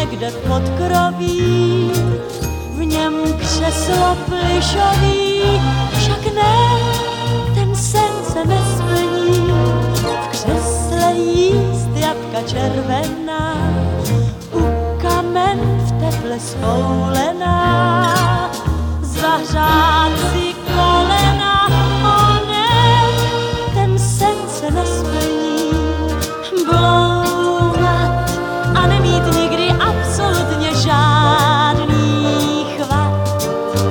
někde v podkroví, v něm křeslo plyšový, však ne, ten sen se nesplní. V křesle jíst jablka červená, u kamen v teple spoulená, zahřát si kolena, o ne, ten sen se nesplní. Bloumat a nemít nikdy absolutně žádný chvat.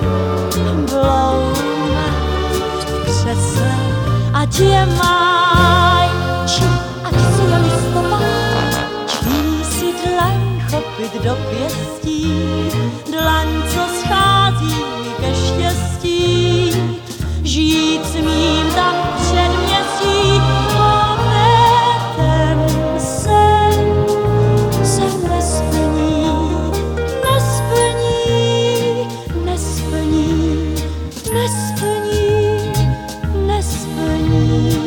Bloumat v křesle, ať je máj, či ať si je listopad, čí si dlaň chopit do pěstí, dlaň, co schází ke štěstí, žít smím tam předměstí. O ne, ten sen se nesplní, nesplní, nesplní, nesplní, nesplní.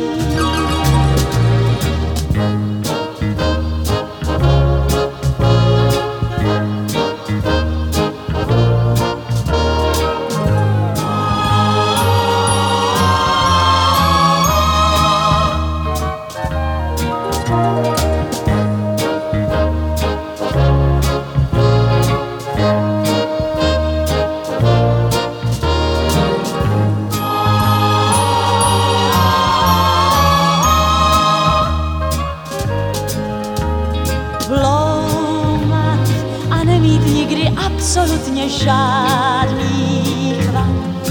Bloumat a nemít nikdy absolutně žádný chvat.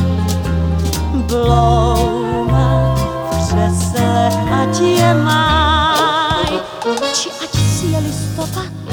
Bloumat v křesle, ať je máj, či ať si je listopad,